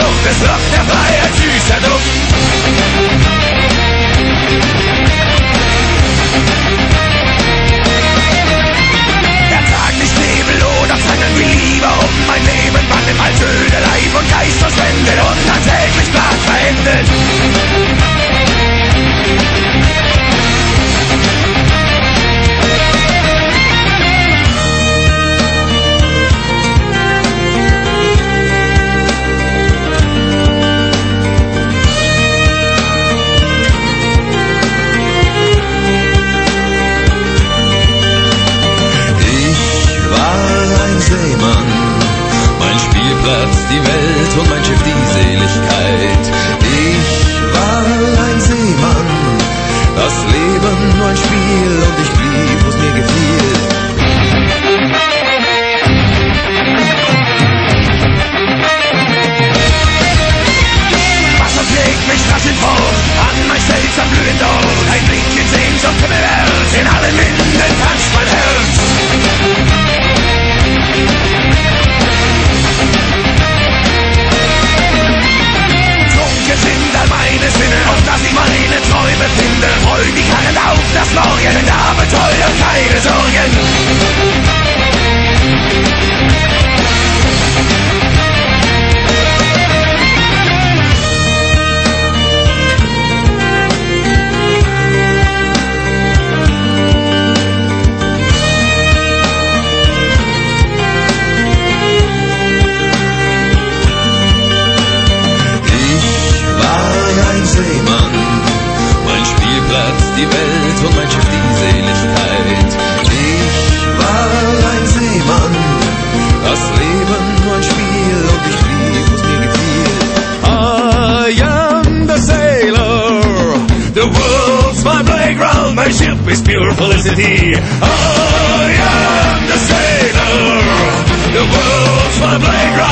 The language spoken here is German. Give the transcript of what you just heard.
Luft, es lockt der Freiheit süßer Duft. Der Tag nicht Nebel oder fangen wie Liebe um mein Leben, wann im Altöde Leib und Geist verschwendet und dann täglich blag verendet. Die Welt und mein Schiff die Seligkeit. Ich war ein Seemann, das Leben nur ein Spiel und ich blieb, wo's mir gefiel. Wasser pflegt mich rasch in Form, an mein Stelz am blühenden Ort. Ein Blick in Sehnsucht Himmelwärts, in allen Winden tanzt mein Herz. Sind all meine Sinne, auf dass ich meine Träume finde. Freudig harrend auf das Morgen, denn Abenteuer keine Sorgen. Seemann, mein Spielplatz, die Welt und mein Schiff die Seligkeit. Ich war ein Seemann, das Leben nur ein Spiel und ich blieb, wo's mir gefiel. I am the sailor, the world's my playground, my ship is pure felicity. I am the sailor, the world's my playground.